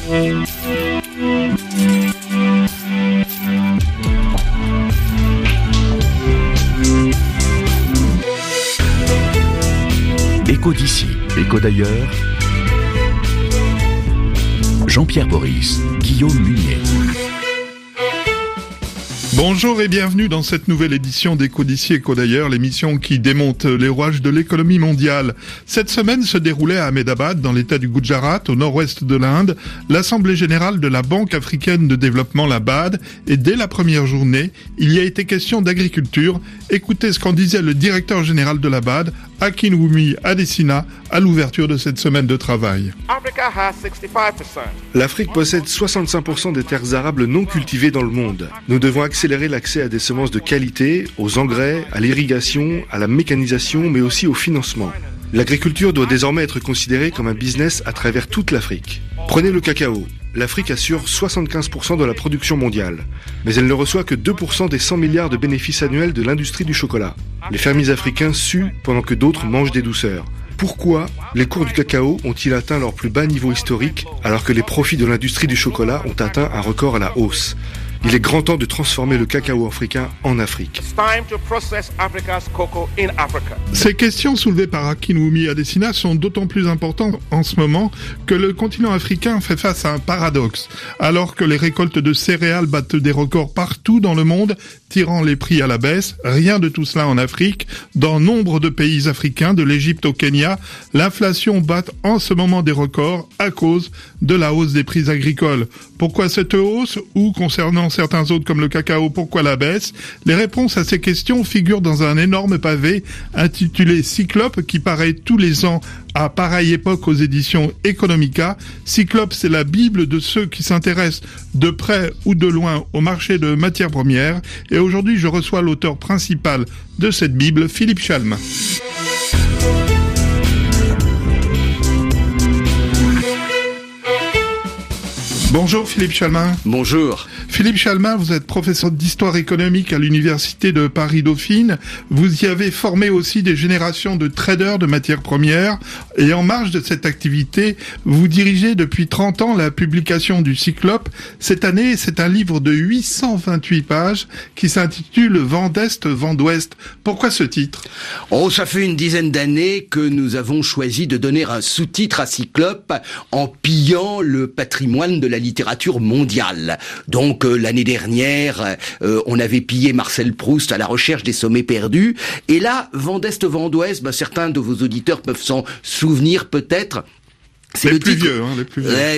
Écho d'ici, écho d'ailleurs. Jean-Pierre Boris, Guillaume Munier. Bonjour et bienvenue dans cette nouvelle édition d'Écho d'ici, écho d'ailleurs, l'émission qui démonte les rouages de l'économie mondiale. Cette semaine se déroulait à Ahmedabad, dans l'état du Gujarat, au nord-ouest de l'Inde, l'Assemblée générale de la Banque africaine de développement, la BAD, et dès la première journée, il y a été question d'agriculture. Écoutez ce qu'en disait le directeur général de la BAD, Akinwumi Adesina, à l'ouverture de cette semaine de travail. L'Afrique possède 65% des terres arables non cultivées dans le monde. Nous devons accélérer l'accès à des semences de qualité, aux engrais, à l'irrigation, à la mécanisation, mais aussi au financement. L'agriculture doit désormais être considérée comme un business à travers toute l'Afrique. Prenez le cacao. L'Afrique assure 75% de la production mondiale, mais elle ne reçoit que 2% des 100 milliards de bénéfices annuels de l'industrie du chocolat. Les fermiers africains suent pendant que d'autres mangent des douceurs. Pourquoi les cours du cacao ont-ils atteint leur plus bas niveau historique alors que les profits de l'industrie du chocolat ont atteint un record à la hausse ? Il est grand temps de transformer le cacao africain en Afrique. Ces questions soulevées par Akinwumi Adesina sont d'autant plus importantes en ce moment que le continent africain fait face à un paradoxe. Alors que les récoltes de céréales battent des records partout dans le monde, tirant les prix à la baisse, rien de tout cela en Afrique. Dans nombre de pays africains, de l'Égypte au Kenya, l'inflation bat en ce moment des records à cause de la hausse des prix agricoles. Pourquoi cette hausse? Ou concernant certains autres comme le cacao, pourquoi la baisse? Les réponses à ces questions figurent dans un énorme pavé intitulé Cyclope qui paraît tous les ans à pareille époque aux éditions Economica. Cyclope, c'est la Bible de ceux qui s'intéressent de près ou de loin au marché de matières premières. Et aujourd'hui, je reçois l'auteur principal de cette Bible, Philippe Chalmin. Bonjour Philippe Chalmin. Bonjour. Philippe Chalmin, vous êtes professeur d'histoire économique à l'université de Paris-Dauphine. Vous y avez formé aussi des générations de traders de matières premières. Et en marge de cette activité, vous dirigez depuis 30 ans la publication du Cyclope. Cette année, c'est un livre de 828 pages qui s'intitule Vent d'Est, Vent d'Ouest. Pourquoi ce titre? Ça fait une dizaine d'années que nous avons choisi de donner un sous-titre à Cyclope en pillant le patrimoine de la littérature mondiale. Donc l'année dernière, on avait pillé Marcel Proust à la recherche des sommets perdus. Et là, Vent d'Est, Vent d'Ouest, certains de vos auditeurs peuvent s'en souvenir peut-être. C'est les plus vieux, les plus vieux.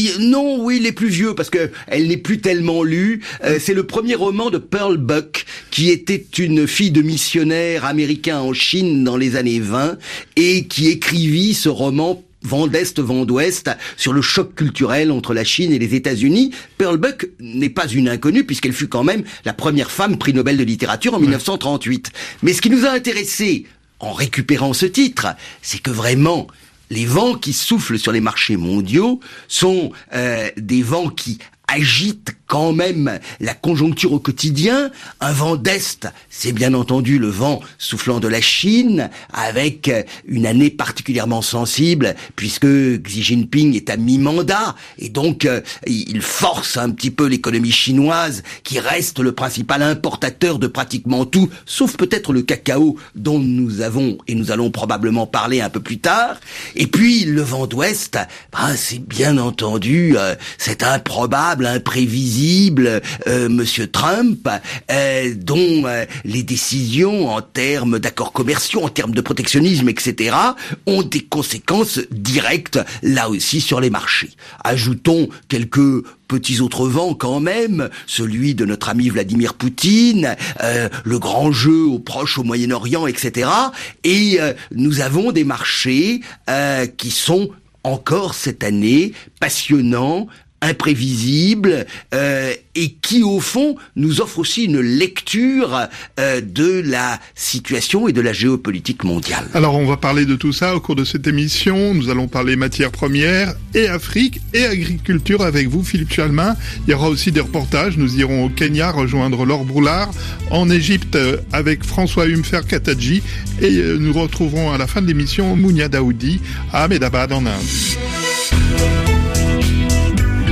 Oui, les plus vieux, parce que elle n'est plus tellement lue. C'est le premier roman de Pearl Buck, qui était une fille de missionnaire américain en Chine dans les années 20, et qui écrivit ce roman Vent d'Est, Vent d'Ouest, sur le choc culturel entre la Chine et les États-Unis. Pearl Buck n'est pas une inconnue, puisqu'elle fut quand même la première femme prix Nobel de littérature en 1938. Mais ce qui nous a intéressés en récupérant ce titre, c'est que vraiment, les vents qui soufflent sur les marchés mondiaux sont des vents qui agitent quand même la conjoncture au quotidien. Un vent d'Est, c'est bien entendu le vent soufflant de la Chine, avec une année particulièrement sensible, puisque Xi Jinping est à mi-mandat, et donc il force un petit peu l'économie chinoise, qui reste le principal importateur de pratiquement tout, sauf peut-être le cacao, dont nous avons, et nous allons probablement parler un peu plus tard. Et puis le vent d'Ouest, c'est bien entendu cet improbable, imprévisible Monsieur Trump, dont les décisions en termes d'accords commerciaux, en termes de protectionnisme, etc., ont des conséquences directes, là aussi, sur les marchés. Ajoutons quelques petits autres vents quand même, celui de notre ami Vladimir Poutine, le grand jeu au Proche, au Moyen-Orient, etc. Et nous avons des marchés qui sont encore cette année passionnants, imprévisible, et qui au fond nous offre aussi une lecture de la situation et de la géopolitique mondiale. Alors on va parler de tout ça au cours de cette émission. Nous allons parler matières premières et Afrique et agriculture avec vous Philippe Chalmin. Il y aura aussi des reportages. Nous irons au Kenya rejoindre Laure Broulard, en Égypte avec François Humfer Kataji, et nous retrouverons à la fin de l'émission Mounia Daoudi à Ahmedabad en Inde.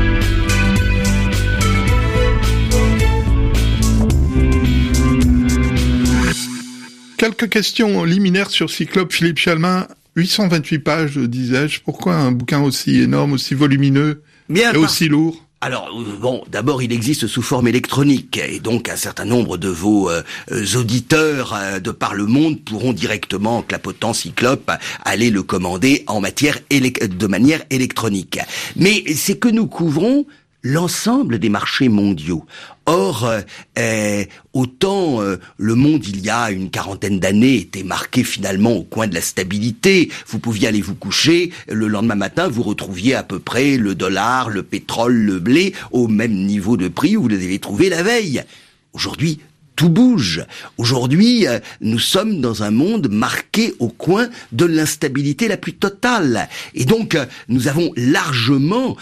Quelques questions liminaires sur Cyclope, Philippe Chalmin. 828 pages, disais-je. Pourquoi un bouquin aussi énorme, aussi volumineux et aussi lourd ? Alors, bon, d'abord, il existe sous forme électronique, et donc un certain nombre de vos auditeurs de par le monde pourront directement, en clapotant Cyclope, aller le commander de manière électronique. Mais c'est que nous couvrons l'ensemble des marchés mondiaux. Or, autant le monde, il y a une quarantaine d'années, était marqué finalement au coin de la stabilité. Vous pouviez aller vous coucher, le lendemain matin, vous retrouviez à peu près le dollar, le pétrole, le blé, au même niveau de prix où vous les avez trouvés la veille. Aujourd'hui, tout bouge. Aujourd'hui, nous sommes dans un monde marqué au coin de l'instabilité la plus totale. Et donc, nous avons largement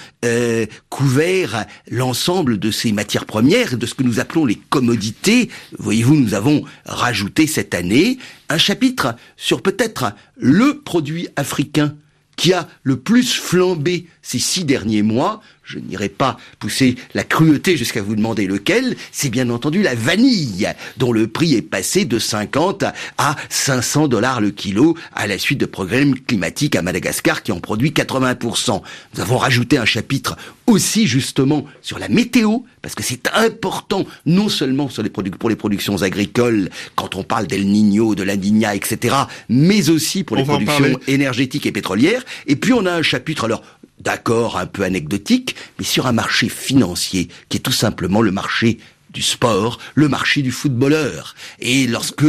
couvert l'ensemble de ces matières premières, de ce que nous appelons les commodités. Voyez-vous, nous avons rajouté cette année un chapitre sur peut-être le produit africain qui a le plus flambé ces 6 derniers mois. Je n'irai pas pousser la cruauté jusqu'à vous demander lequel. C'est bien entendu la vanille, dont le prix est passé de 50 à 500 $ le kilo à la suite de problèmes climatiques à Madagascar qui en produit 80%. Nous avons rajouté un chapitre aussi justement sur la météo, parce que c'est important non seulement pour les productions agricoles, quand on parle d'El Niño, de la Niña, etc., mais aussi pour les productions énergétiques et pétrolières. Et puis on a un chapitre, alors d'accord, un peu anecdotique, mais sur un marché financier qui est tout simplement le marché du sport, le marché du footballeur. Et lorsque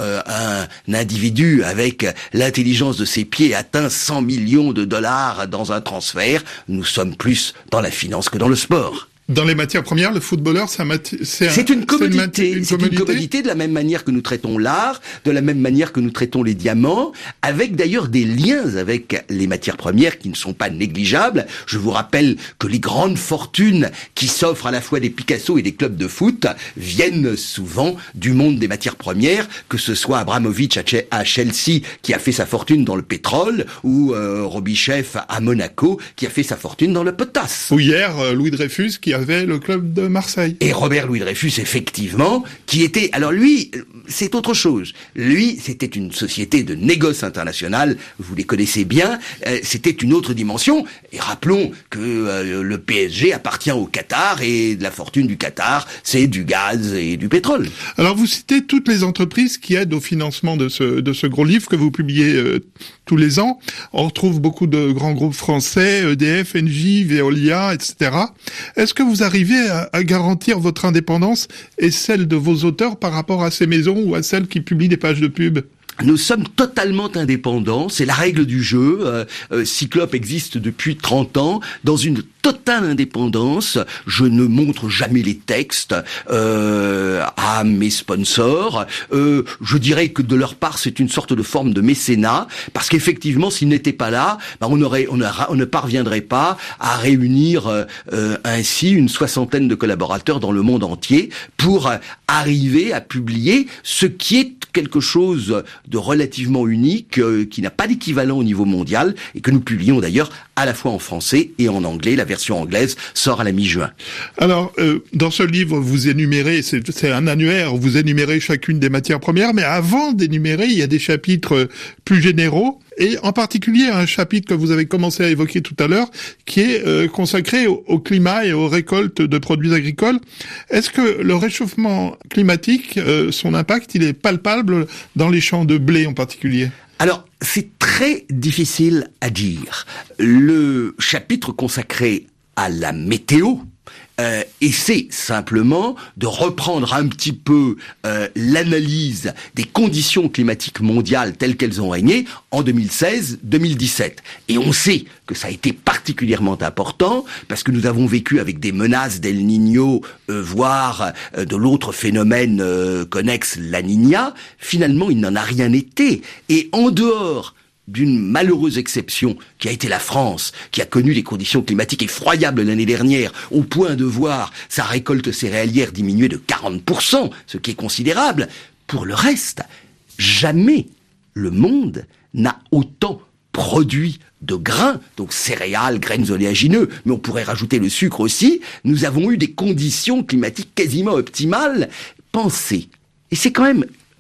un individu avec l'intelligence de ses pieds atteint 100 millions de dollars dans un transfert, nous sommes plus dans la finance que dans le sport. Dans les matières premières, le footballeur, c'est une commodité. C'est une commodité de la même manière que nous traitons l'art, de la même manière que nous traitons les diamants, avec d'ailleurs des liens avec les matières premières qui ne sont pas négligeables. Je vous rappelle que les grandes fortunes qui s'offrent à la fois des Picasso et des clubs de foot viennent souvent du monde des matières premières, que ce soit Abramovich à Chelsea qui a fait sa fortune dans le pétrole, ou Robichev à Monaco qui a fait sa fortune dans le potasse. Ou hier, Louis Dreyfus qui avait le club de Marseille. Et Robert Louis Dreyfus, effectivement, qui était... Alors lui, c'est autre chose. Lui, c'était une société de négoce international, vous les connaissez bien, c'était une autre dimension. Et rappelons que le PSG appartient au Qatar, et la fortune du Qatar, c'est du gaz et du pétrole. Alors vous citez toutes les entreprises qui aident au financement de ce gros livre que vous publiez tous les ans. On retrouve beaucoup de grands groupes français, EDF, Engie, Veolia, etc. Est-ce que vous arrivez à garantir votre indépendance et celle de vos auteurs par rapport à ces maisons ou à celles qui publient des pages de pub ? Nous sommes totalement indépendants, c'est la règle du jeu. Cyclope existe depuis 30 ans, dans une totale indépendance. Je ne montre jamais les textes à mes sponsors. Je dirais que de leur part, c'est une sorte de forme de mécénat, parce qu'effectivement, s'ils n'étaient pas là, on ne parviendrait pas à réunir ainsi une 60aine de collaborateurs dans le monde entier pour arriver à publier ce qui est quelque chose de relativement unique, qui n'a pas d'équivalent au niveau mondial, et que nous publions d'ailleurs à la fois en français et en anglais. La version anglaise sort à la mi-juin. Alors, dans ce livre, vous énumérez, c'est un annuaire, vous énumérez chacune des matières premières, mais avant d'énumérer, il y a des chapitres plus généraux, et en particulier un chapitre que vous avez commencé à évoquer tout à l'heure, qui est consacré au climat et aux récoltes de produits agricoles. Est-ce que le réchauffement climatique, son impact, il est palpable dans les champs de blé en particulier ? Alors, c'est très difficile à dire. Le chapitre consacré à la météo essaie simplement de reprendre un petit peu l'analyse des conditions climatiques mondiales telles qu'elles ont régné en 2016-2017. Et on sait que ça a été particulièrement important parce que nous avons vécu avec des menaces d'El Niño, voire de l'autre phénomène connexe, la Niña. Finalement, il n'en a rien été. Et en dehors d'une malheureuse exception qui a été la France, qui a connu des conditions climatiques effroyables l'année dernière, au point de voir sa récolte céréalière diminuer de 40%, ce qui est considérable. Pour le reste, jamais le monde n'a autant produit de grains, donc céréales, graines oléagineux, mais on pourrait rajouter le sucre aussi. Nous avons eu des conditions climatiques quasiment optimales. Pensez, et c'est quand même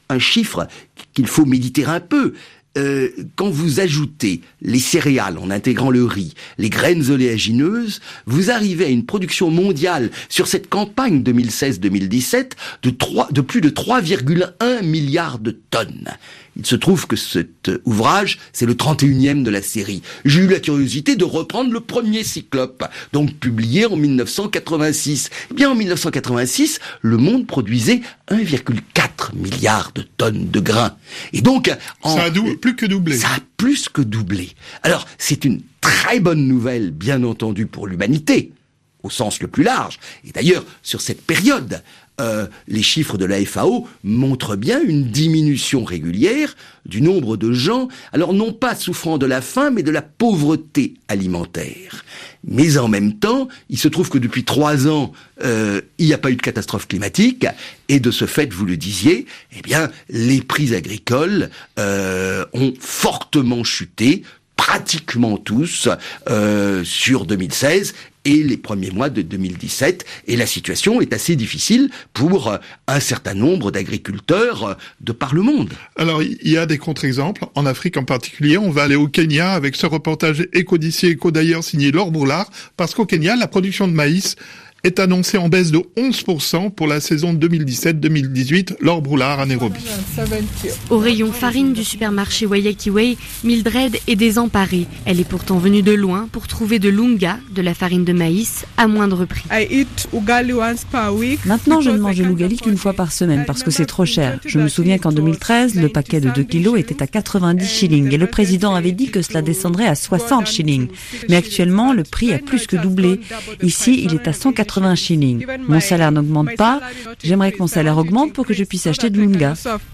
un chiffre qu'il faut méditer un peu. Quand vous ajoutez les céréales en intégrant le riz, les graines oléagineuses, vous arrivez à une production mondiale sur cette campagne 2016-2017 de plus de 3,1 milliards de tonnes. Il se trouve que cet ouvrage, c'est le 31e de la série. J'ai eu la curiosité de reprendre le premier Cyclope, donc publié en 1986. Eh bien, en 1986, le monde produisait 1,4 milliard de tonnes de grains. Et donc, ça a plus que doublé. Ça a plus que doublé. Alors, c'est une très bonne nouvelle, bien entendu, pour l'humanité, au sens le plus large. Et d'ailleurs, sur cette période, les chiffres de la FAO montrent bien une diminution régulière du nombre de gens, alors non pas souffrant de la faim, mais de la pauvreté alimentaire. Mais en même temps, il se trouve que depuis 3 ans, il n'y a pas eu de catastrophe climatique, et de ce fait, vous le disiez, eh bien, les prix agricoles ont fortement chuté, pratiquement tous, sur 2016 et les premiers mois de 2017. Et la situation est assez difficile pour un certain nombre d'agriculteurs de par le monde. Alors, il y a des contre-exemples. En Afrique en particulier, on va aller au Kenya avec ce reportage Éco d'ici, Éco d'ailleurs, signé Laure Broulard, parce qu'au Kenya, la production de maïs est annoncée en baisse de 11% pour la saison 2017-2018. Laure Broulard à Nairobi. Au rayon farine du supermarché Wayakiway, Mildred est désemparée. Elle est pourtant venue de loin pour trouver de l'unga, de la farine de maïs, à moindre prix. Maintenant, je ne mange de l'ugali qu'une fois par semaine parce que c'est trop cher. Je me souviens qu'en 2013, le paquet de 2 kilos était à 90 shillings et le président avait dit que cela descendrait à 60 shillings. Mais actuellement, le prix a plus que doublé. Ici, il est à 180 shillings. Mon salaire n'augmente pas. J'aimerais que mon salaire augmente pour que je puisse acheter de l'unga.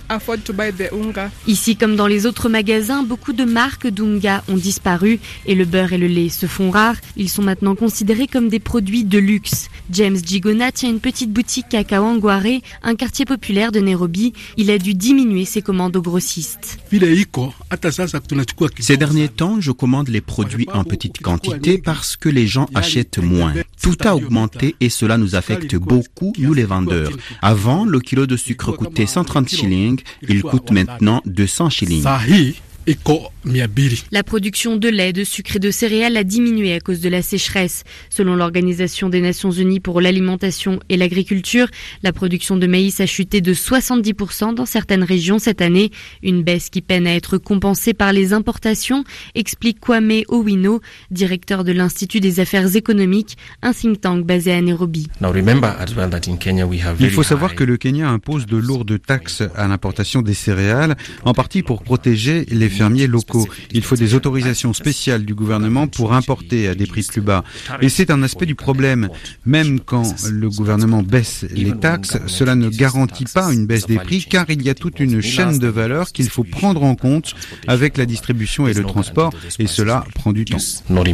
Ici, comme dans les autres magasins, beaucoup de marques d'unga ont disparu et le beurre et le lait se font rares. Ils sont maintenant considérés comme des produits de luxe. James Gigona tient une petite boutique à Kawangware, un quartier populaire de Nairobi. Il a dû diminuer ses commandes aux grossistes. Ces derniers temps, je commande les produits en petite quantité parce que les gens achètent moins. Tout a augmenté et cela nous affecte beaucoup, nous les vendeurs. Avant, le kilo de sucre coûtait 130 shillings, il coûte maintenant 200 shillings. La production de lait, de sucre et de céréales a diminué à cause de la sécheresse. Selon l'Organisation des Nations Unies pour l'alimentation et l'agriculture, la production de maïs a chuté de 70% dans certaines régions cette année. Une baisse qui peine à être compensée par les importations, explique Kwame Owino, directeur de l'Institut des affaires économiques, un think tank basé à Nairobi. Il faut savoir que le Kenya impose de lourdes taxes à l'importation des céréales, en partie pour protéger les fermiers locaux. Il faut des autorisations spéciales du gouvernement pour importer à des prix plus bas. Et c'est un aspect du problème. Même quand le gouvernement baisse les taxes, cela ne garantit pas une baisse des prix car il y a toute une chaîne de valeur qu'il faut prendre en compte avec la distribution et le transport et cela prend du temps.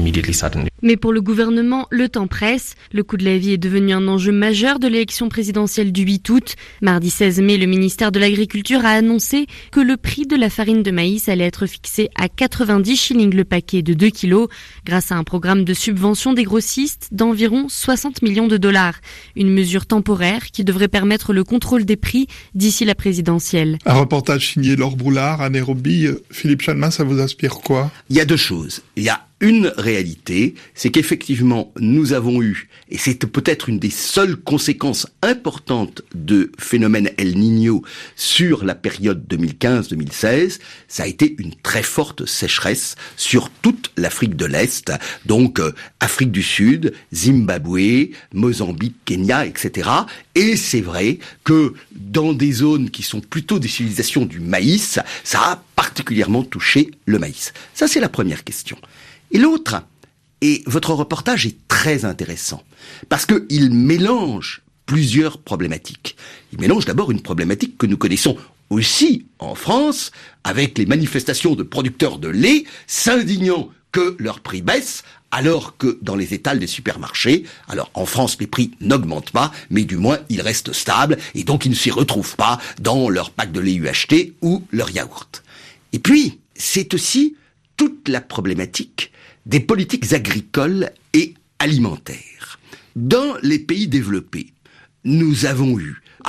Mais pour le gouvernement, le temps presse. Le coût de la vie est devenu un enjeu majeur de l'élection présidentielle du 8 août. Mardi 16 mai, le ministère de l'Agriculture a annoncé que le prix de la farine de maïs allait être fixé à 90 shillings le paquet de 2 kilos grâce à un programme de subvention des grossistes d'environ 60 millions de dollars. Une mesure temporaire qui devrait permettre le contrôle des prix d'ici la présidentielle. Un reportage signé Laure Broulard à Nairobi. Philippe Chalmin, ça vous inspire quoi? Il y a 2 choses. Il y a une réalité, c'est qu'effectivement, nous avons eu, et c'est peut-être une des seules conséquences importantes de phénomène El Niño sur la période 2015-2016, ça a été une très forte sécheresse sur toute l'Afrique de l'Est, donc Afrique du Sud, Zimbabwe, Mozambique, Kenya, etc. Et c'est vrai que dans des zones qui sont plutôt des civilisations du maïs, ça a particulièrement touché le maïs. Ça, c'est la première question. Et l'autre, et votre reportage est très intéressant, parce qu'il mélange plusieurs problématiques. Il mélange d'abord une problématique que nous connaissons aussi en France, avec les manifestations de producteurs de lait s'indignant que leurs prix baissent, alors que dans les étals des supermarchés, alors en France les prix n'augmentent pas, mais du moins ils restent stables, et donc ils ne s'y retrouvent pas dans leur pack de lait UHT ou leur yaourt. Et puis, c'est aussi toute la problématique des politiques agricoles et alimentaires. Dans les pays développés, nous avons eu,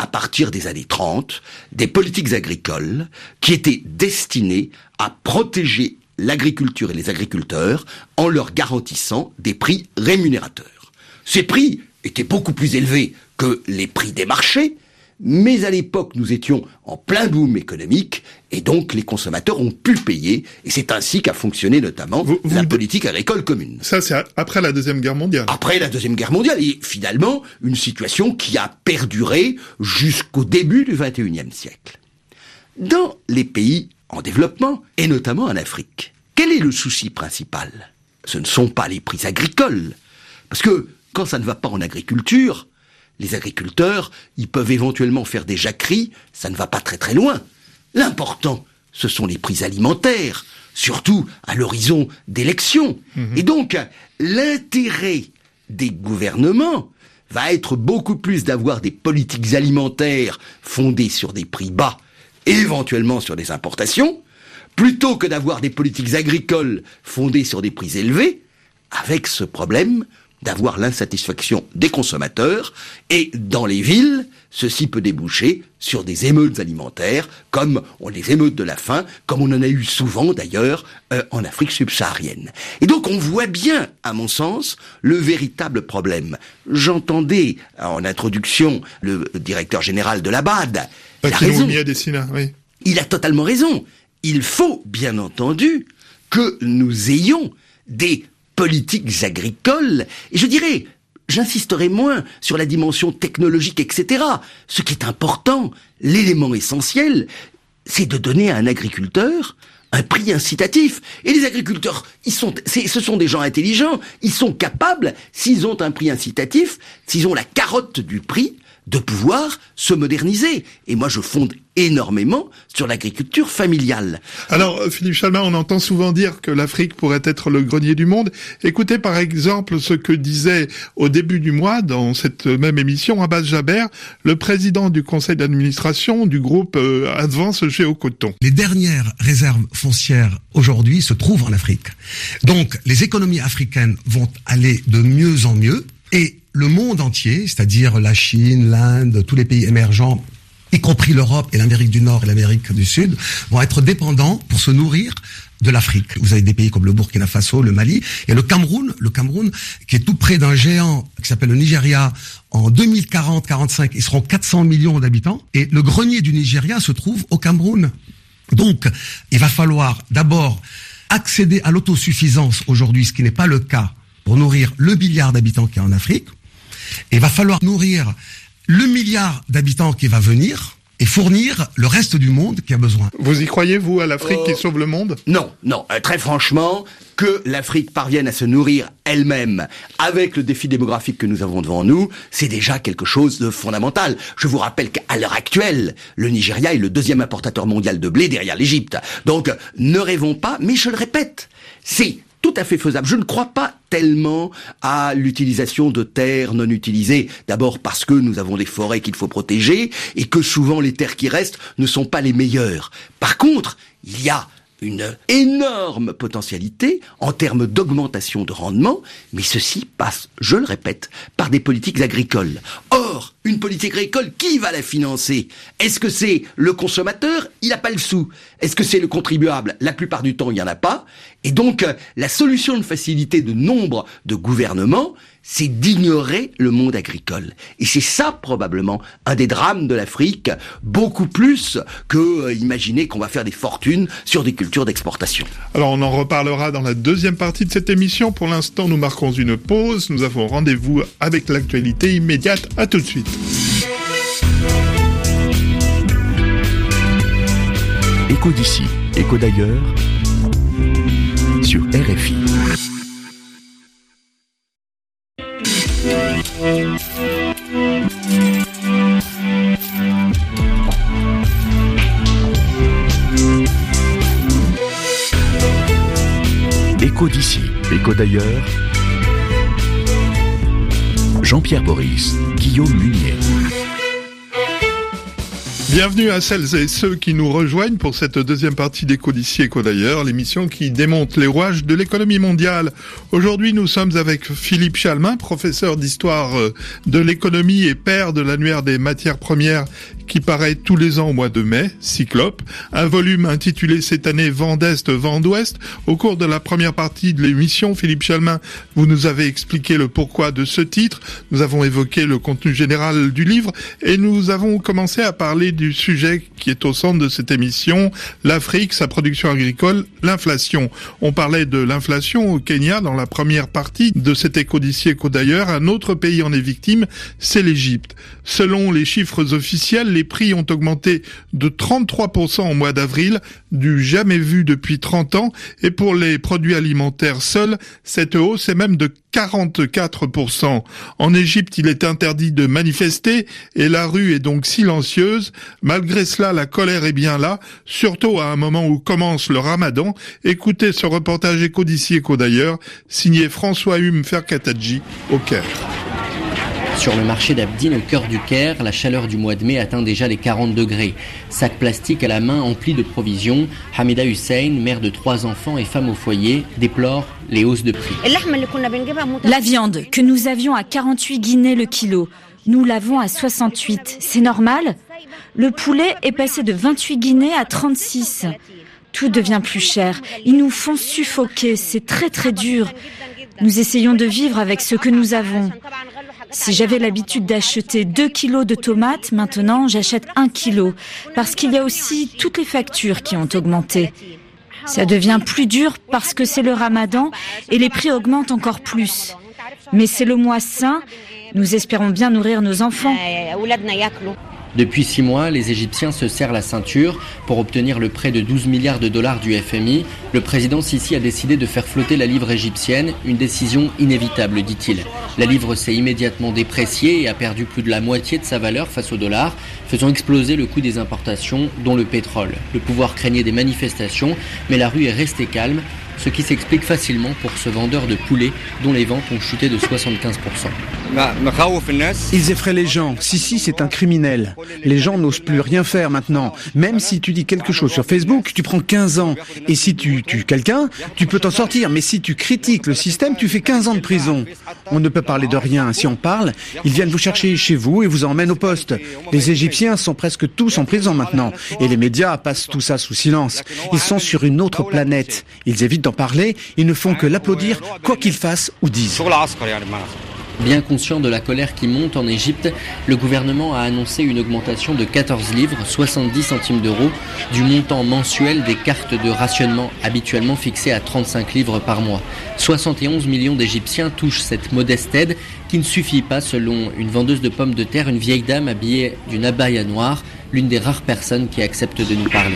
à partir des années 30, des politiques agricoles qui étaient destinées à protéger l'agriculture et les agriculteurs en leur garantissant des prix rémunérateurs. Ces prix étaient beaucoup plus élevés que les prix des marchés, mais à l'époque, nous étions en plein boom économique, et donc les consommateurs ont pu payer, et c'est ainsi qu'a fonctionné notamment la politique agricole commune. Ça, c'est après la Deuxième Guerre mondiale. Après la Deuxième Guerre mondiale, et finalement, une situation qui a perduré jusqu'au début du XXIe siècle. Dans les pays en développement, et notamment en Afrique, quel est le souci principal ? Ce ne sont pas les prix agricoles, parce que quand ça ne va pas en agriculture, les agriculteurs, ils peuvent éventuellement faire des jacqueries, ça ne va pas très très loin. L'important, ce sont les prix alimentaires, surtout à l'horizon d'élections. Et donc, l'intérêt des gouvernements va être beaucoup plus d'avoir des politiques alimentaires fondées sur des prix bas, et éventuellement sur des importations, plutôt que d'avoir des politiques agricoles fondées sur des prix élevés, avec ce problème d'avoir l'insatisfaction des consommateurs, et dans les villes, ceci peut déboucher sur des émeutes alimentaires, comme les émeutes de la faim, comme on en a eu souvent d'ailleurs en Afrique subsaharienne. Et donc on voit bien, à mon sens, le véritable problème. J'entendais en introduction le directeur général de la BAD, il a raison. Oui. Il a totalement raison. Il faut, bien entendu, que nous ayons des politiques agricoles, et je dirais, j'insisterai moins sur la dimension technologique, etc. Ce qui est important, l'élément essentiel, c'est de donner à un agriculteur un prix incitatif. Et les agriculteurs, ce sont des gens intelligents, ils sont capables, s'ils ont un prix incitatif, s'ils ont la carotte du prix, de pouvoir se moderniser. Et moi, je fonde énormément sur l'agriculture familiale. Alors, Philippe Chalmin, on entend souvent dire que l'Afrique pourrait être le grenier du monde. Écoutez, par exemple, ce que disait au début du mois, dans cette même émission, Abbas Jaber, le président du conseil d'administration du groupe Advance Géocoton. Les dernières réserves foncières aujourd'hui se trouvent en Afrique. Donc, les économies africaines vont aller de mieux en mieux, et le monde entier, c'est-à-dire la Chine, l'Inde, tous les pays émergents, y compris l'Europe et l'Amérique du Nord et l'Amérique du Sud, vont être dépendants pour se nourrir de l'Afrique. Vous avez des pays comme le Burkina Faso, le Mali, et le Cameroun, qui est tout près d'un géant qui s'appelle le Nigeria. En 2040-45, ils seront 400 millions d'habitants, et le grenier du Nigeria se trouve au Cameroun. Donc, il va falloir d'abord accéder à l'autosuffisance aujourd'hui, ce qui n'est pas le cas, pour nourrir le milliard d'habitants qui est en Afrique. Et il va falloir nourrir le milliard d'habitants qui va venir et fournir le reste du monde qui a besoin. Vous y croyez, vous, à l'Afrique qui sauve le monde ? Non. Très franchement, que l'Afrique parvienne à se nourrir elle-même avec le défi démographique que nous avons devant nous, c'est déjà quelque chose de fondamental. Je vous rappelle qu'à l'heure actuelle, le Nigeria est le deuxième importateur mondial de blé derrière l'Égypte. Donc, ne rêvons pas, mais je le répète, c'est tout à fait faisable. Je ne crois pas tellement à l'utilisation de terres non utilisées. D'abord parce que nous avons des forêts qu'il faut protéger et que souvent les terres qui restent ne sont pas les meilleures. Par contre, il y a une énorme potentialité en termes d'augmentation de rendement, mais ceci passe, je le répète, par des politiques agricoles. Or, une politique agricole, qui va la financer ? Est-ce que c'est le consommateur ? Il n'a pas le sou. Est-ce que c'est le contribuable ? La plupart du temps, il n'y en a pas. Et donc, la solution de facilité de nombre de gouvernements, c'est d'ignorer le monde agricole. Et c'est ça, probablement, un des drames de l'Afrique, beaucoup plus que imaginer qu'on va faire des fortunes sur des cultures d'exportation. Alors, on en reparlera dans la deuxième partie de cette émission. Pour l'instant, nous marquons une pause. Nous avons rendez-vous avec l'actualité immédiate. À tout de suite. Écho d'ici, écho d'ailleurs, sur RFI. Écho d'ici, écho d'ailleurs. Jean-Pierre Boris, Guillaume Munier. Bienvenue à celles et ceux qui nous rejoignent pour cette deuxième partie d'Éco d'ici, Éco d'ailleurs, l'émission qui démonte les rouages de l'économie mondiale. Aujourd'hui, nous sommes avec Philippe Chalmin, professeur d'histoire de l'économie et père de l'annuaire des matières premières qui paraît tous les ans au mois de mai, Cyclope, un volume intitulé cette année Vent d'Est, Vent d'Ouest. Au cours de la première partie de l'émission, Philippe Chalmin, vous nous avez expliqué le pourquoi de ce titre, nous avons évoqué le contenu général du livre et nous avons commencé à parler du sujet qui est au centre de cette émission, l'Afrique, sa production agricole, l'inflation. On parlait de l'inflation au Kenya dans la première partie de cet Éco d'ici, Éco d'ailleurs. Un autre pays en est victime, c'est l'Égypte. Selon les chiffres officiels, les prix ont augmenté de 33% au mois d'avril, du jamais vu depuis 30 ans. Et pour les produits alimentaires seuls, cette hausse est même de 44%. En Égypte, il est interdit de manifester et la rue est donc silencieuse. Malgré cela, la colère est bien là, surtout à un moment où commence le Ramadan. Écoutez ce reportage Éco d'ici, Éco d'ailleurs, signé François-Hume Ferkatadji au Caire. Sur le marché d'Abdin, au cœur du Caire, la chaleur du mois de mai atteint déjà les 40 degrés. Sac plastique à la main empli de provisions, Hamida Hussein, mère de 3 enfants et femme au foyer, déplore les hausses de prix. La viande que nous avions à 48 guinées le kilo, nous l'avons à 68. C'est normal ? Le poulet est passé de 28 guinées à 36. Tout devient plus cher. Ils nous font suffoquer. C'est très très dur. Nous essayons de vivre avec ce que nous avons. Si j'avais l'habitude d'acheter 2 kilos de tomates, maintenant j'achète 1 kilo. Parce qu'il y a aussi toutes les factures qui ont augmenté. Ça devient plus dur parce que c'est le Ramadan et les prix augmentent encore plus. Mais c'est le mois saint. Nous espérons bien nourrir nos enfants. Depuis 6 mois, les Égyptiens se serrent la ceinture pour obtenir le prêt de 12 milliards de dollars du FMI. Le président Sisi a décidé de faire flotter la livre égyptienne, une décision inévitable, dit-il. La livre s'est immédiatement dépréciée et a perdu plus de la moitié de sa valeur face au dollar, faisant exploser le coût des importations, dont le pétrole. Le pouvoir craignait des manifestations, mais la rue est restée calme, ce qui s'explique facilement pour ce vendeur de poulet dont les ventes ont chuté de 75%. Ils effraient les gens. Sisi, c'est un criminel. Les gens n'osent plus rien faire maintenant. Même si tu dis quelque chose sur Facebook, tu prends 15 ans. Et si tu tues quelqu'un, tu peux t'en sortir. Mais si tu critiques le système, tu fais 15 ans de prison. On ne peut parler de rien. Si on parle, ils viennent vous chercher chez vous et vous emmènent au poste. Les Égyptiens sont presque tous en prison maintenant. Et les médias passent tout ça sous silence. Ils sont sur une autre planète. Ils évitent d'en parler. Ils ne font que l'applaudir, quoi qu'ils fassent ou disent. Bien conscient de la colère qui monte en Égypte, le gouvernement a annoncé une augmentation de 14 livres, 70 centimes d'euros, du montant mensuel des cartes de rationnement habituellement fixées à 35 livres par mois. 71 millions d'Égyptiens touchent cette modeste aide qui ne suffit pas, selon une vendeuse de pommes de terre, une vieille dame habillée d'une abaya noire, l'une des rares personnes qui acceptent de nous parler.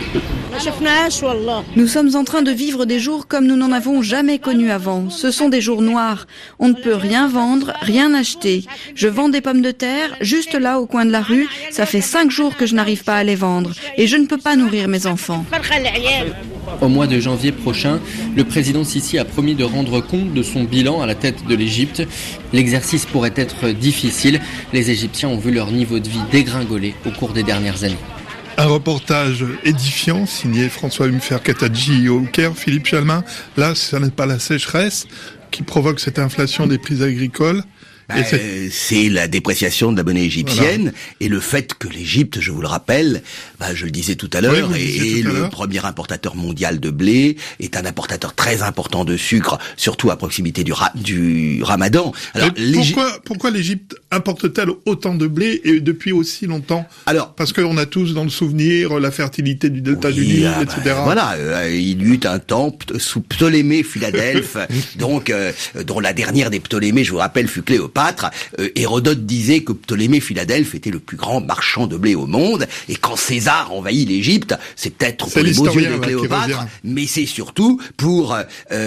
Nous sommes en train de vivre des jours comme nous n'en avons jamais connus avant. Ce sont des jours noirs. On ne peut rien vendre, rien acheter. Je vends des pommes de terre, juste là au coin de la rue. Ça fait 5 jours que je n'arrive pas à les vendre. Et je ne peux pas nourrir mes enfants. Au mois de janvier prochain, le président Sisi a promis de rendre compte de son bilan à la tête de l'Égypte. L'exercice pourrait être difficile. Les Égyptiens ont vu leur niveau de vie dégringoler au cours des dernières années. Un reportage édifiant signé François-Hume Ferkatadji au Caire. Philippe Chalmin, là, ce n'est pas la sécheresse qui provoque cette inflation des prix agricoles. C'est la dépréciation de la monnaie égyptienne, voilà. Et le fait que l'Égypte, je vous le rappelle, je le disais tout à l'heure, est le premier importateur mondial de blé, est un importateur très important de sucre, surtout à proximité du Ramadan. Alors, pourquoi l'Égypte importe-t-elle autant de blé et depuis aussi longtemps? Alors, parce qu'on a tous dans le souvenir la fertilité du delta du Nil, etc. Voilà, il y eut un temps sous Ptolémée Philadelphe, donc dont la dernière des Ptolémées, je vous rappelle, fut Cléopâtre. Hérodote disait que Ptolémée Philadelphe était le plus grand marchand de blé au monde, et quand César envahit l'Égypte, c'est peut-être pour les beaux yeux de Cléopâtre, mais c'est surtout pour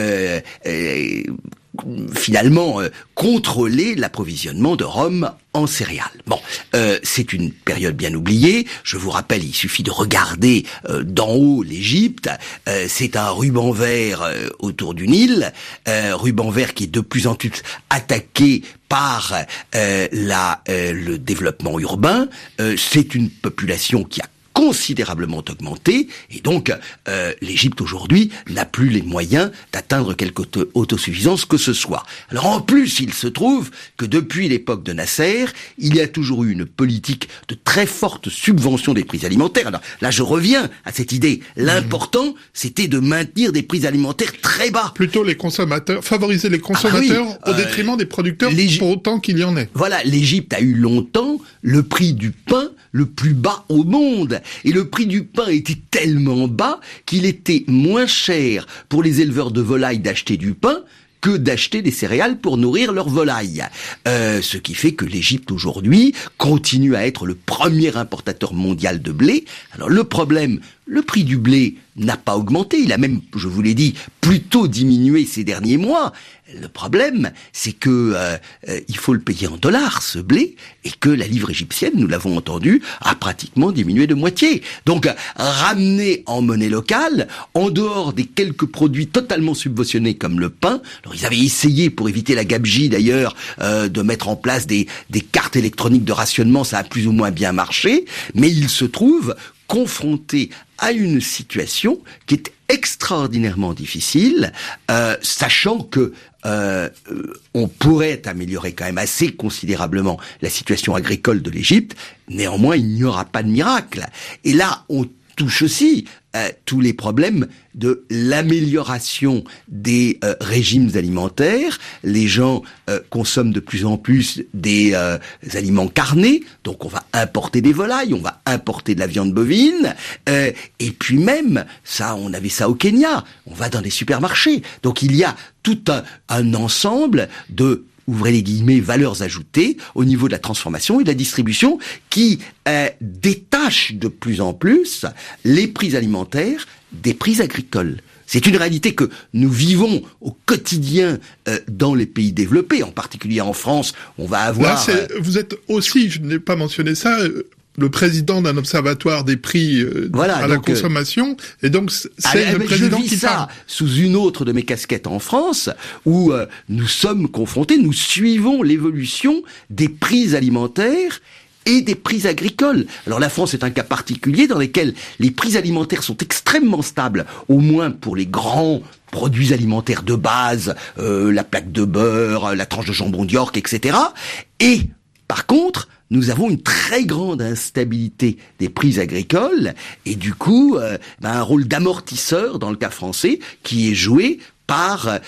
finalement contrôler l'approvisionnement de Rome en céréales. Bon, c'est une période bien oubliée. Je vous rappelle, il suffit de regarder d'en haut l'Égypte. C'est un ruban vert autour du Nil, ruban vert qui est de plus en plus attaqué par le développement urbain. C'est une population qui a considérablement augmenté, et donc l'Égypte aujourd'hui n'a plus les moyens d'atteindre quelque autosuffisance que ce soit. Alors en plus, il se trouve que depuis l'époque de Nasser, il y a toujours eu une politique de très forte subvention des prix alimentaires. Alors là, je reviens à cette idée. L'important, c'était de maintenir des prix alimentaires très bas. Plutôt les consommateurs, favoriser les consommateurs au détriment des producteurs, pour autant qu'il y en ait. Voilà, l'Égypte a eu longtemps le prix du pain le plus bas au monde. Et le prix du pain était tellement bas qu'il était moins cher pour les éleveurs de volailles d'acheter du pain que d'acheter des céréales pour nourrir leurs volailles. Ce qui fait que l'Égypte aujourd'hui continue à être le premier importateur mondial de blé. Alors le problème, le prix du blé n'a pas augmenté, il a même, je vous l'ai dit, plutôt diminué ces derniers mois. Le problème, c'est que il faut le payer en dollars, ce blé, et que la livre égyptienne, nous l'avons entendu, a pratiquement diminué de moitié. Donc, ramener en monnaie locale, en dehors des quelques produits totalement subventionnés comme le pain, alors ils avaient essayé, pour éviter la gabegie d'ailleurs, de mettre en place des cartes électroniques de rationnement, ça a plus ou moins bien marché, mais ils se trouvent confrontés à une situation qui est extraordinairement difficile, sachant que on pourrait améliorer quand même assez considérablement la situation agricole de l'Égypte. Néanmoins, il n'y aura pas de miracle. Et là, on touche aussi tous les problèmes de l'amélioration des régimes alimentaires. Les gens consomment de plus en plus des aliments carnés, donc on va importer des volailles, on va importer de la viande bovine, et puis même, ça, on avait ça au Kenya, on va dans les supermarchés. Donc il y a tout un ensemble de, ouvrez les guillemets, valeurs ajoutées au niveau de la transformation et de la distribution qui détachent de plus en plus les prix alimentaires des prix agricoles. C'est une réalité que nous vivons au quotidien dans les pays développés, en particulier en France. On va avoir... Là, vous êtes aussi, je n'ai pas mentionné ça, le président d'un observatoire des prix à la consommation, et donc c'est le président qui parle. Sous une autre de mes casquettes en France, où nous sommes confrontés, nous suivons l'évolution des prix alimentaires et des prix agricoles. Alors la France est un cas particulier dans lequel les prix alimentaires sont extrêmement stables, au moins pour les grands produits alimentaires de base, la plaque de beurre, la tranche de jambon d'York, etc. Et par contre, nous avons une très grande instabilité des prix agricoles et du coup, un rôle d'amortisseur dans le cas français qui est joué par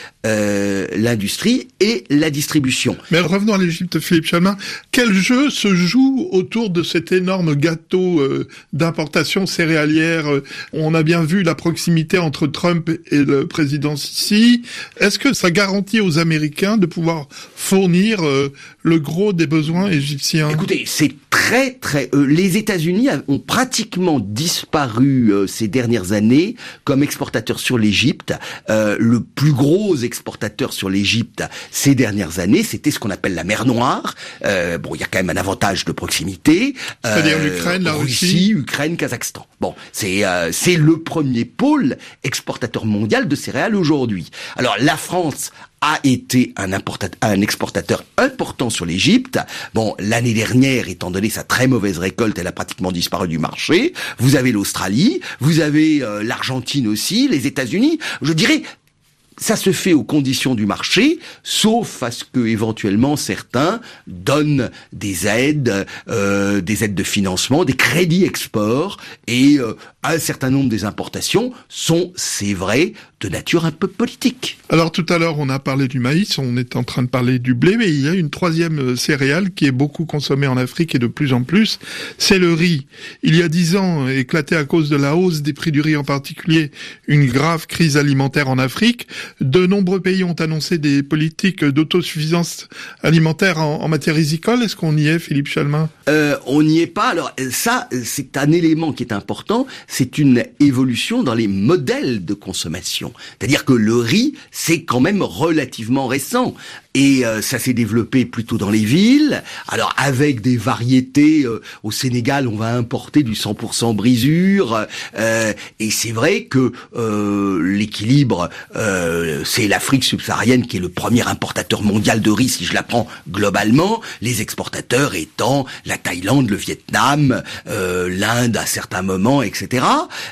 l'industrie et la distribution. Mais revenons à l'Égypte, Philippe Chalmin. Quel jeu se joue autour de cet énorme gâteau d'importation céréalière? On a bien vu la proximité entre Trump et le président Sisi. Est-ce que ça garantit aux Américains de pouvoir fournir le gros des besoins égyptiens? Écoutez, c'est très... les États-Unis ont pratiquement disparu ces dernières années comme exportateurs sur l'Égypte. Le plus gros exportateur sur l'Égypte ces dernières années, c'était ce qu'on appelle la mer Noire. Bon, il y a quand même un avantage de proximité. C'est-à-dire l'Ukraine, la Russie, Ukraine, Kazakhstan. Bon, c'est le premier pôle exportateur mondial de céréales aujourd'hui. Alors la France a été un exportateur important sur l'Égypte. Bon, l'année dernière, étant donné sa très mauvaise récolte, elle a pratiquement disparu du marché. Vous avez l'Australie, vous avez l'Argentine aussi, les États-Unis. Je dirais, ça se fait aux conditions du marché, sauf à ce que éventuellement certains donnent des aides de financement, des crédits export, et un certain nombre des importations sont, c'est vrai, de nature un peu politique. Alors tout à l'heure, on a parlé du maïs, on est en train de parler du blé, mais il y a une troisième céréale qui est beaucoup consommée en Afrique et de plus en plus, c'est le riz. Il y a 10 ans, éclaté à cause de la hausse des prix du riz en particulier, une grave crise alimentaire en Afrique. De nombreux pays ont annoncé des politiques d'autosuffisance alimentaire en matière rizicole. Est-ce qu'on y est, Philippe Chalmin? On n'y est pas. Alors ça, c'est un élément qui est important. C'est une évolution dans les modèles de consommation. C'est-à-dire que le riz, c'est quand même relativement récent. et ça s'est développé plutôt dans les villes. Alors avec des variétés, au Sénégal, on va importer du 100% brisure, et c'est vrai que l'équilibre, c'est l'Afrique subsaharienne qui est le premier importateur mondial de riz, si je la prends globalement, les exportateurs étant la Thaïlande, le Vietnam, l'Inde à certains moments, etc.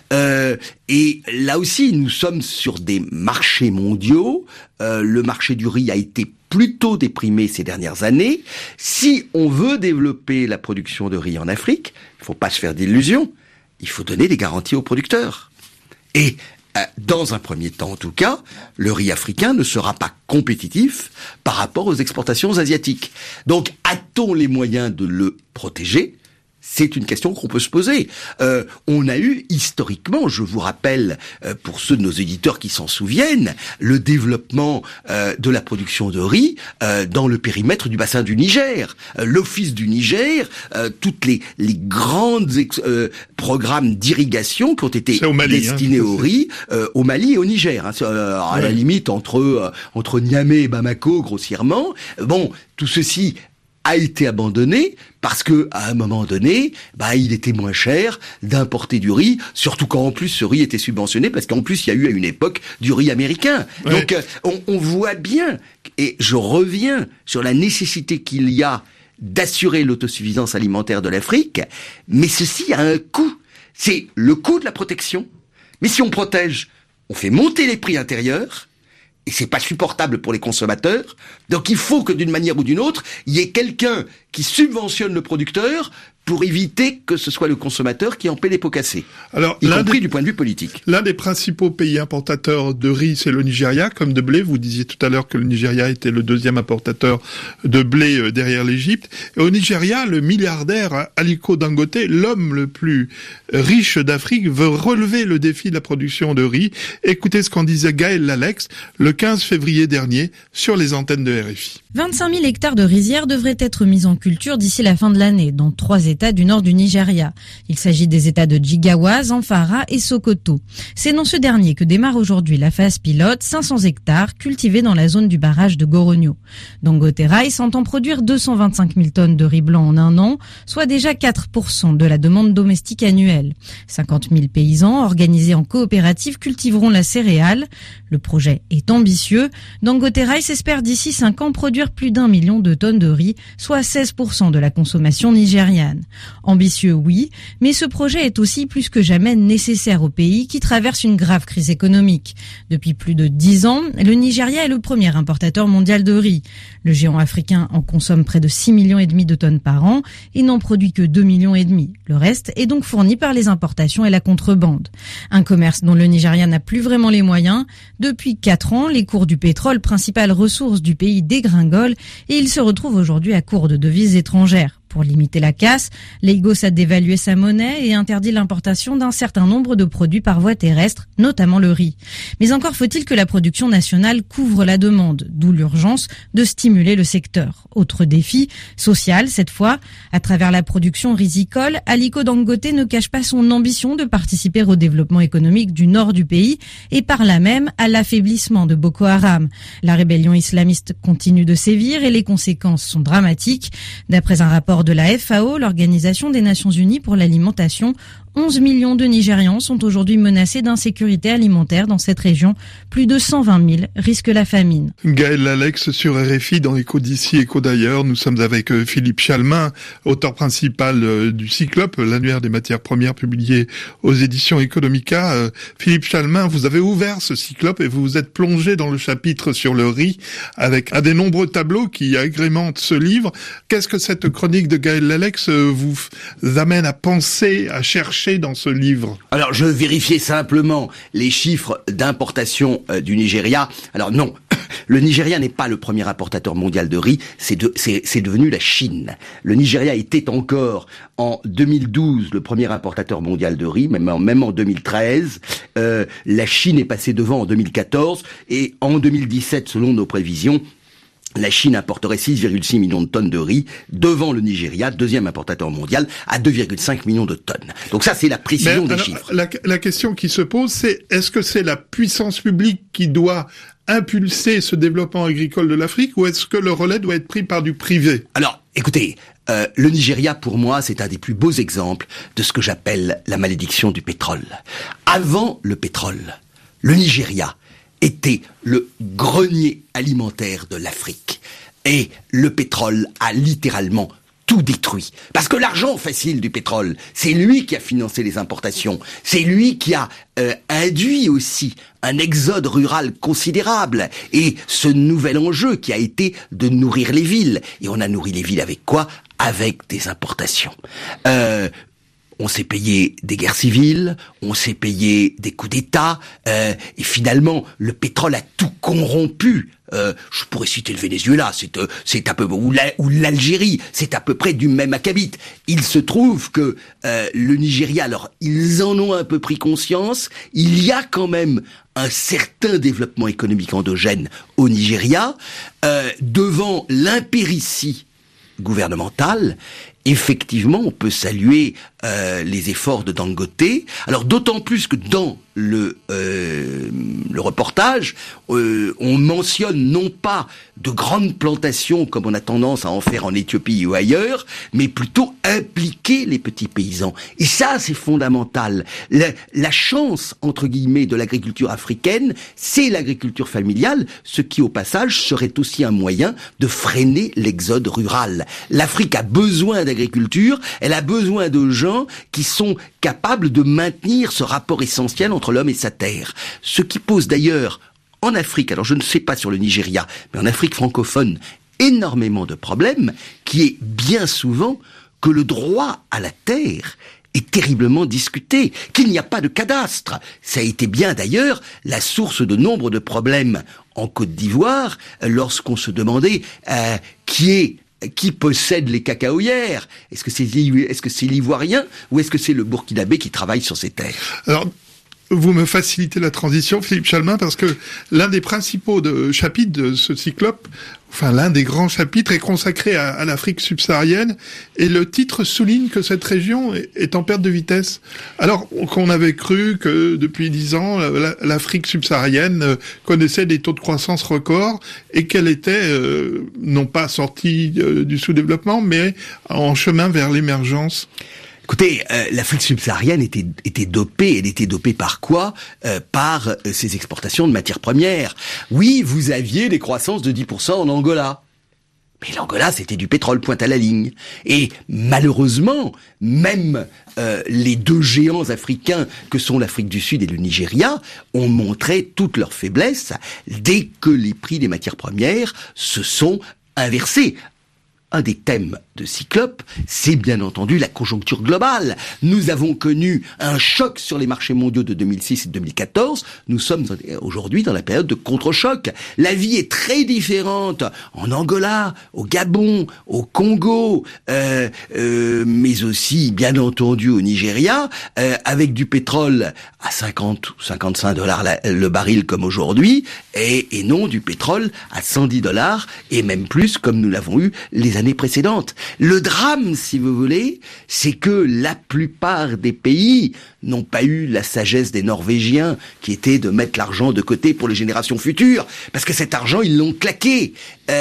Et là aussi, nous sommes sur des marchés mondiaux. Le marché du riz a été plutôt déprimé ces dernières années. Si on veut développer la production de riz en Afrique, il ne faut pas se faire d'illusions. Il faut donner des garanties aux producteurs. Et dans un premier temps, en tout cas, le riz africain ne sera pas compétitif par rapport aux exportations asiatiques. Donc, a-t-on les moyens de le protéger ? C'est une question qu'on peut se poser. On a eu historiquement, je vous rappelle, pour ceux de nos éditeurs qui s'en souviennent, le développement de la production de riz dans le périmètre du bassin du Niger. L'Office du Niger, toutes les grandes programmes d'irrigation qui ont été destinés au riz, au Mali et au Niger. À la limite, entre Niamey et Bamako, grossièrement. Bon, tout ceci a été abandonné parce que à un moment donné, il était moins cher d'importer du riz, surtout quand en plus ce riz était subventionné, parce qu'en plus il y a eu à une époque du riz américain. Ouais. Donc on voit bien, et je reviens sur la nécessité qu'il y a d'assurer l'autosuffisance alimentaire de l'Afrique, mais ceci a un coût. C'est le coût de la protection. Mais si on protège, on fait monter les prix intérieurs, et c'est pas supportable pour les consommateurs. Donc il faut que d'une manière ou d'une autre, il y ait quelqu'un qui subventionne le producteur pour éviter que ce soit le consommateur qui en paie les pots cassés. Alors, y compris du point de vue politique. L'un des principaux pays importateurs de riz, c'est le Nigeria, comme de blé. Vous disiez tout à l'heure que le Nigeria était le deuxième importateur de blé derrière l'Égypte. Et au Nigeria, le milliardaire Aliko Dangote, l'homme le plus riche d'Afrique, veut relever le défi de la production de riz. Écoutez ce qu'en disait Gaël Lalex le 15 février dernier sur les antennes de RFI. 25 000 hectares de rizières devraient être mis en culture d'ici la fin de l'année, dans 3 États du nord du Nigeria. Il s'agit des États de Jigawa, Zamfara et Sokoto. C'est dans ce dernier que démarre aujourd'hui la phase pilote, 500 hectares cultivés dans la zone du barrage de Goronyo. Dangote Rice entend produire 225 000 tonnes de riz blanc en un an, soit déjà 4% de la demande domestique annuelle. 50 000 paysans organisés en coopérative cultiveront la céréale. Le projet est ambitieux. Dangote Rice espère d'ici 5 ans produire plus d'1 million de tonnes de riz, soit 16% de la consommation nigériane. Ambitieux, oui, mais ce projet est aussi plus que jamais nécessaire au pays qui traverse une grave crise économique. Depuis plus de 10 ans, le Nigeria est le premier importateur mondial de riz. Le géant africain en consomme près de 6,5 millions de tonnes par an et n'en produit que 2,5 millions. Le reste est donc fourni par les importations et la contrebande. Un commerce dont le Nigeria n'a plus vraiment les moyens. Depuis 4 ans, les cours du pétrole, principale ressource du pays, dégringolent et il se retrouve aujourd'hui à court de devises étrangères. Pour limiter la casse, Lagos a dévalué sa monnaie et interdit l'importation d'un certain nombre de produits par voie terrestre, notamment le riz. Mais encore faut-il que la production nationale couvre la demande, d'où l'urgence de stimuler le secteur. Autre défi, social cette fois. À travers la production rizicole, Aliko Dangote ne cache pas son ambition de participer au développement économique du nord du pays et par là même à l'affaiblissement de Boko Haram. La rébellion islamiste continue de sévir et les conséquences sont dramatiques. D'après un rapport de la FAO, l'Organisation des Nations Unies pour l'alimentation, 11 millions de Nigérians sont aujourd'hui menacés d'insécurité alimentaire dans cette région. Plus de 120 000 risquent la famine. Gaël Lalex sur RFI dans Écho d'ici, Écho d'ailleurs. Nous sommes avec Philippe Chalmin, auteur principal du Cyclope, l'annuaire des matières premières publié aux éditions Economica. Philippe Chalmin, vous avez ouvert ce Cyclope et vous vous êtes plongé dans le chapitre sur le riz avec un des nombreux tableaux qui agrémentent ce livre. Qu'est-ce que cette chronique de Gaël Lalex vous amène à penser, à chercher dans ce livre? Alors, je vérifiais simplement les chiffres d'importation du Nigeria. Alors non, le Nigeria n'est pas le premier importateur mondial de riz, c'est devenu la Chine. Le Nigeria était encore en 2012 le premier importateur mondial de riz, même en 2013. La Chine est passée devant en 2014 et en 2017, selon nos prévisions, la Chine importerait 6,6 millions de tonnes de riz devant le Nigeria, deuxième importateur mondial, à 2,5 millions de tonnes. Donc ça, c'est la précision des chiffres. La question qui se pose, c'est est-ce que c'est la puissance publique qui doit impulser ce développement agricole de l'Afrique ou est-ce que le relais doit être pris par du privé? Alors, écoutez, le Nigeria, pour moi, c'est un des plus beaux exemples de ce que j'appelle la malédiction du pétrole. Avant le pétrole, le Nigeria était le grenier alimentaire de l'Afrique. Et le pétrole a littéralement tout détruit. Parce que l'argent facile du pétrole, c'est lui qui a financé les importations. C'est lui qui a induit aussi un exode rural considérable. Et ce nouvel enjeu qui a été de nourrir les villes. Et on a nourri les villes avec quoi? Avec des importations. On s'est payé des guerres civiles, on s'est payé des coups d'État, et finalement, le pétrole a tout corrompu. Je pourrais citer le Venezuela, c'est à peu ou l'Algérie, c'est à peu près du même acabit. Il se trouve que le Nigeria, alors ils en ont un peu pris conscience. Il y a quand même un certain développement économique endogène au Nigeria devant l'impéritie gouvernementale. Effectivement, on peut saluer les efforts de Dangote. Alors d'autant plus que dans le reportage, on mentionne non pas de grandes plantations comme on a tendance à en faire en Éthiopie ou ailleurs, mais plutôt impliquer les petits paysans. Et ça, c'est fondamental. La chance, entre guillemets, de l'agriculture africaine, c'est l'agriculture familiale, ce qui, au passage, serait aussi un moyen de freiner l'exode rural. L'Afrique a besoin d'agriculture, elle a besoin de gens qui sont capables de maintenir ce rapport essentiel entre l'homme et sa terre. Ce qui pose d'ailleurs en Afrique, alors je ne sais pas sur le Nigeria, mais en Afrique francophone, énormément de problèmes, qui est bien souvent que le droit à la terre est terriblement discuté, qu'il n'y a pas de cadastre. Ça a été bien d'ailleurs la source de nombre de problèmes en Côte d'Ivoire, lorsqu'on se demandait qui possède les cacaoyères? Est-ce que c'est l'Ivoirien ou est-ce que c'est le Burkinabé qui travaille sur ces terres? Alors, vous me facilitez la transition, Philippe Chalmin, parce que l'un des principaux chapitres de ce cyclope, enfin l'un des grands chapitres, est consacré à l'Afrique subsaharienne, et le titre souligne que cette région est en perte de vitesse. Alors qu'on avait cru que depuis 10 ans, l'Afrique subsaharienne connaissait des taux de croissance records, et qu'elle était non pas sortie du sous-développement, mais en chemin vers l'émergence. Écoutez, l'Afrique subsaharienne était dopée. Elle était dopée par quoi? Par ses exportations de matières premières. Oui, vous aviez des croissances de 10% en Angola. Mais l'Angola, c'était du pétrole, pointe à la ligne. Et malheureusement, même les deux géants africains que sont l'Afrique du Sud et le Nigeria ont montré toute leur faiblesse dès que les prix des matières premières se sont inversés. Un des thèmes de Cyclope, c'est bien entendu la conjoncture globale. Nous avons connu un choc sur les marchés mondiaux de 2006 et 2014. Nous sommes aujourd'hui dans la période de contre-choc. La vie est très différente en Angola, au Gabon, au Congo, mais aussi, bien entendu, au Nigeria, avec du pétrole à 50 ou 55 dollars le baril comme aujourd'hui, et non du pétrole à 110 dollars, et même plus comme nous l'avons eu les années précédentes. Le drame, si vous voulez, c'est que la plupart des pays n'ont pas eu la sagesse des Norvégiens, qui était de mettre l'argent de côté pour les générations futures, parce que cet argent, ils l'ont claqué.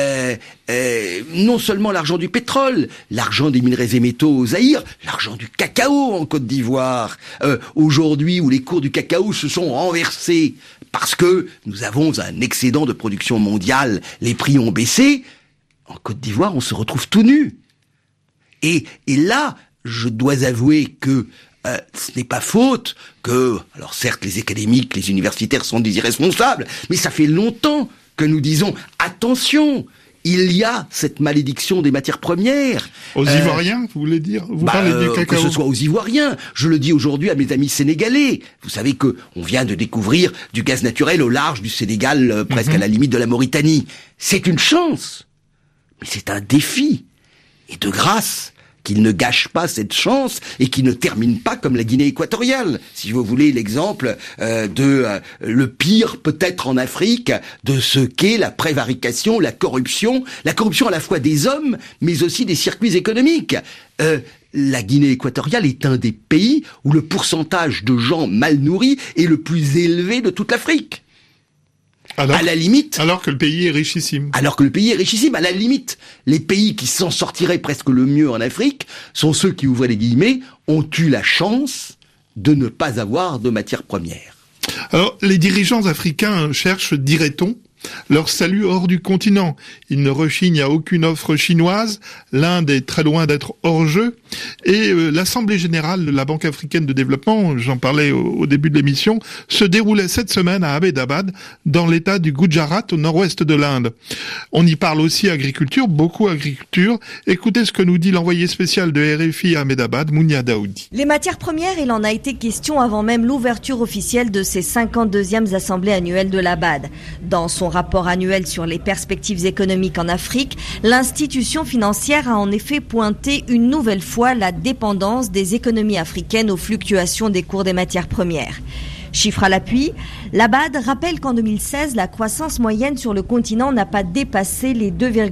Non seulement l'argent du pétrole, l'argent des minerais et métaux au Zaïre, l'argent du cacao en Côte d'Ivoire. Aujourd'hui, où les cours du cacao se sont renversés, parce que nous avons un excédent de production mondiale, les prix ont baissé. En Côte d'Ivoire, on se retrouve tout nu. Et là, je dois avouer que ce n'est pas faute que, alors certes, les académiques, les universitaires sont des irresponsables, mais ça fait longtemps que nous disons attention. Il y a cette malédiction des matières premières. Aux Ivoiriens, vous voulez dire? Vous parlez du cacao. Que ce soit aux Ivoiriens. Je le dis aujourd'hui à mes amis sénégalais. Vous savez que on vient de découvrir du gaz naturel au large du Sénégal, presque à la limite de la Mauritanie. C'est une chance. Mais c'est un défi. Et de grâce, qu'il ne gâche pas cette chance et qu'il ne termine pas comme la Guinée équatoriale. Si vous voulez l'exemple le pire peut-être en Afrique de ce qu'est la prévarication, la corruption à la fois des hommes mais aussi des circuits économiques. La Guinée équatoriale est un des pays où le pourcentage de gens mal nourris est le plus élevé de toute l'Afrique. À la limite. Alors que le pays est richissime. À la limite, les pays qui s'en sortiraient presque le mieux en Afrique sont ceux qui, ouvrent les guillemets, ont eu la chance de ne pas avoir de matières premières. Alors, les dirigeants africains cherchent, dirait-on, leur salut hors du continent. Ils ne rechignent à aucune offre chinoise. L'Inde est très loin d'être hors jeu. Et l'Assemblée générale de la Banque africaine de développement, j'en parlais au début de l'émission, se déroulait cette semaine à Ahmedabad, dans l'état du Gujarat, au nord-ouest de l'Inde. On y parle aussi agriculture, beaucoup agriculture. Écoutez ce que nous dit l'envoyé spécial de RFI à Ahmedabad, Mounia Daoudi. Les matières premières, il en a été question avant même l'ouverture officielle de ces 52e assemblées annuelles de l'Abad. Dans son rapport annuel sur les perspectives économiques en Afrique, l'institution financière a en effet pointé une nouvelle fois la dépendance des économies africaines aux fluctuations des cours des matières premières. Chiffre à l'appui, l'Abad rappelle qu'en 2016, la croissance moyenne sur le continent n'a pas dépassé les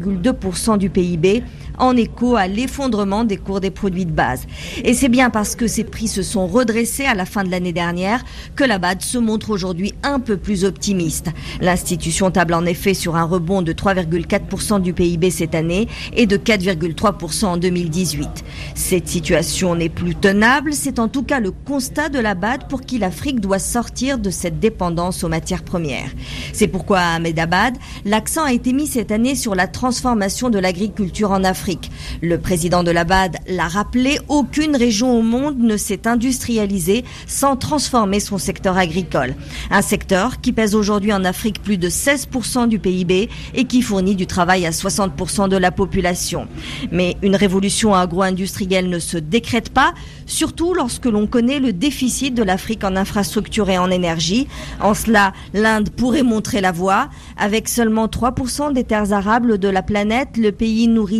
2,2% du PIB, en écho à l'effondrement des cours des produits de base. Et c'est bien parce que ces prix se sont redressés à la fin de l'année dernière que l'Abad se montre aujourd'hui un peu plus optimiste. L'institution table en effet sur un rebond de 3,4% du PIB cette année et de 4,3% en 2018. Cette situation n'est plus tenable, c'est en tout cas le constat de l'Abad pour qui l'Afrique doit sortir de cette dépendance aux matières premières. C'est pourquoi à Ahmedabad, l'accent a été mis cette année sur la transformation de l'agriculture en Afrique. Le président de l'Abad l'a rappelé, aucune région au monde ne s'est industrialisée sans transformer son secteur agricole. Un secteur qui pèse aujourd'hui en Afrique plus de 16% du PIB et qui fournit du travail à 60% de la population. Mais une révolution agro-industrielle ne se décrète pas, surtout lorsque l'on connaît le déficit de l'Afrique en infrastructure et en énergie. En cela, l'Inde pourrait montrer la voie. Avec seulement 3% des terres arables de la planète, le pays nourrit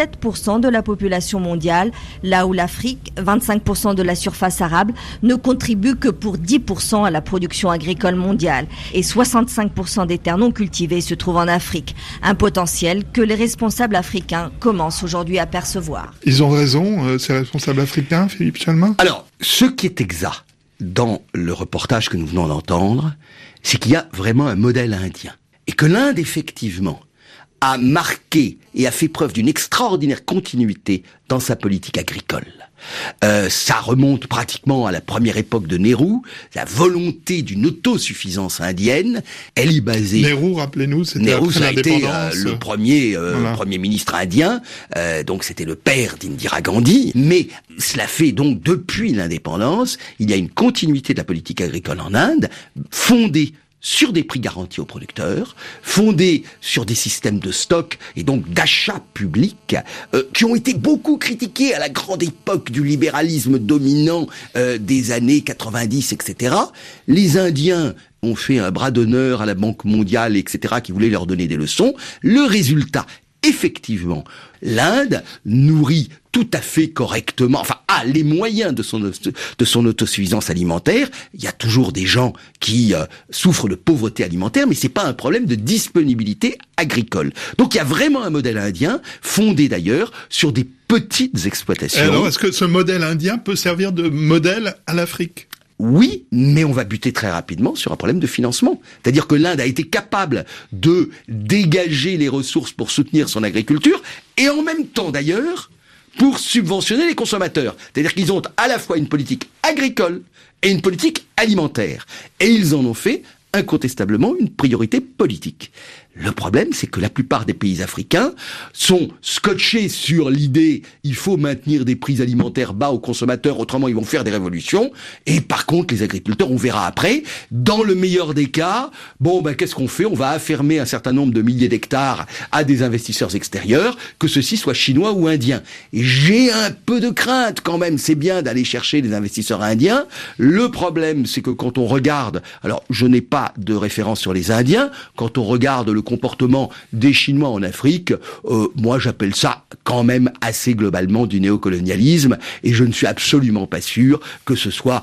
17% de la population mondiale, là où l'Afrique, 25% de la surface arable, ne contribue que pour 10% à la production agricole mondiale. Et 65% des terres non cultivées se trouvent en Afrique. Un potentiel que les responsables africains commencent aujourd'hui à percevoir. Ils ont raison, ces responsables africains, Philippe Chalmin ? Alors, ce qui est exact dans le reportage que nous venons d'entendre, c'est qu'il y a vraiment un modèle indien. Et que l'Inde, effectivement, a marqué et a fait preuve d'une extraordinaire continuité dans sa politique agricole. Ça remonte pratiquement à la première époque de Nehru, la volonté d'une autosuffisance indienne. Elle est basée. Nehru, rappelez-nous, c'était Nehru, ça a été le premier ministre indien, donc c'était le père d'Indira Gandhi. Mais cela fait donc depuis l'indépendance, il y a une continuité de la politique agricole en Inde, fondée sur des prix garantis aux producteurs, fondés sur des systèmes de stock et donc d'achat public, qui ont été beaucoup critiqués à la grande époque du libéralisme dominant des années 90, etc. Les Indiens ont fait un bras d'honneur à la Banque mondiale, etc., qui voulait leur donner des leçons. Le résultat, effectivement, l'Inde nourrit tout à fait correctement, enfin a les moyens de son autosuffisance alimentaire. Il y a toujours des gens qui souffrent de pauvreté alimentaire, mais c'est pas un problème de disponibilité agricole. Donc il y a vraiment un modèle indien, fondé d'ailleurs sur des petites exploitations. Et alors, est-ce que ce modèle indien peut servir de modèle à l'Afrique ? Oui, mais on va buter très rapidement sur un problème de financement. C'est-à-dire que l'Inde a été capable de dégager les ressources pour soutenir son agriculture, et en même temps d'ailleurs, pour subventionner les consommateurs. C'est-à-dire qu'ils ont à la fois une politique agricole et une politique alimentaire. Et ils en ont fait incontestablement une priorité politique. Le problème, c'est que la plupart des pays africains sont scotchés sur l'idée il faut maintenir des prix alimentaires bas aux consommateurs, autrement ils vont faire des révolutions. Et par contre, les agriculteurs, on verra après, dans le meilleur des cas, qu'est-ce qu'on fait ? On va affermer un certain nombre de milliers d'hectares à des investisseurs extérieurs, que ceux-ci soient chinois ou indiens. Et j'ai un peu de crainte quand même, c'est bien d'aller chercher des investisseurs indiens. Le problème, c'est que quand on regarde, alors je n'ai pas de référence sur les Indiens, quand on regarde le comportement des Chinois en Afrique, moi j'appelle ça quand même assez globalement du néocolonialisme, et je ne suis absolument pas sûr que ce soit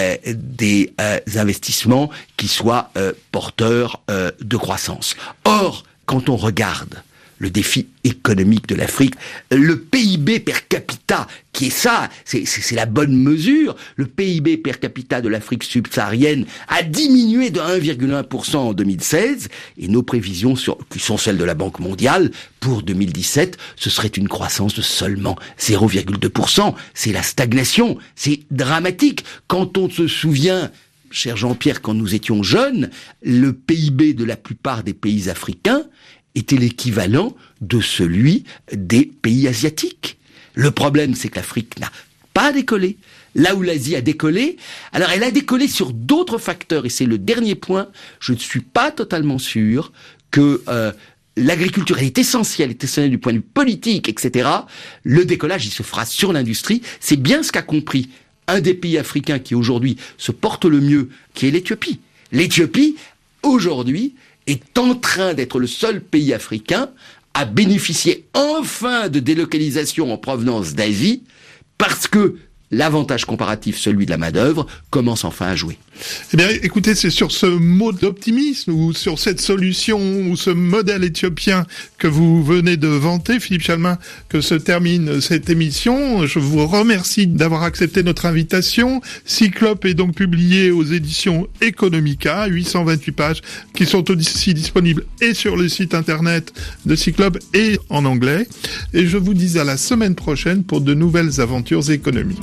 des investissements qui soient porteurs de croissance. Or, quand on regarde le défi économique de l'Afrique, le PIB per capita, qui est ça, c'est la bonne mesure. Le PIB per capita de l'Afrique subsaharienne a diminué de 1,1% en 2016, et nos prévisions, qui sont celles de la Banque mondiale, pour 2017, ce serait une croissance de seulement 0,2%. C'est la stagnation, c'est dramatique. Quand on se souvient, cher Jean-Pierre, quand nous étions jeunes, le PIB de la plupart des pays africains était l'équivalent de celui des pays asiatiques. Le problème, c'est que l'Afrique n'a pas décollé. Là où l'Asie a décollé, alors elle a décollé sur d'autres facteurs, et c'est le dernier point, je ne suis pas totalement sûr que l'agriculture est essentielle du point de vue politique, etc. Le décollage, il se fera sur l'industrie. C'est bien ce qu'a compris un des pays africains qui aujourd'hui se porte le mieux, qui est l'Éthiopie. L'Éthiopie, aujourd'hui, est en train d'être le seul pays africain à bénéficier enfin de délocalisation en provenance d'Asie, parce que l'avantage comparatif, celui de la main-d'œuvre, commence enfin à jouer. Eh bien, écoutez, c'est sur ce mot d'optimisme, ou sur cette solution, ou ce modèle éthiopien que vous venez de vanter, Philippe Chalmin, que se termine cette émission. Je vous remercie d'avoir accepté notre invitation. Cyclope est donc publié aux éditions Economica, 828 pages, qui sont aussi disponibles et sur le site internet de Cyclope et en anglais. Et je vous dis à la semaine prochaine pour de nouvelles aventures économiques.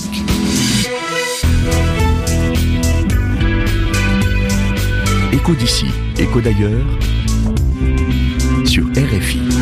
Écho d'ici, écho d'ailleurs, sur RFI.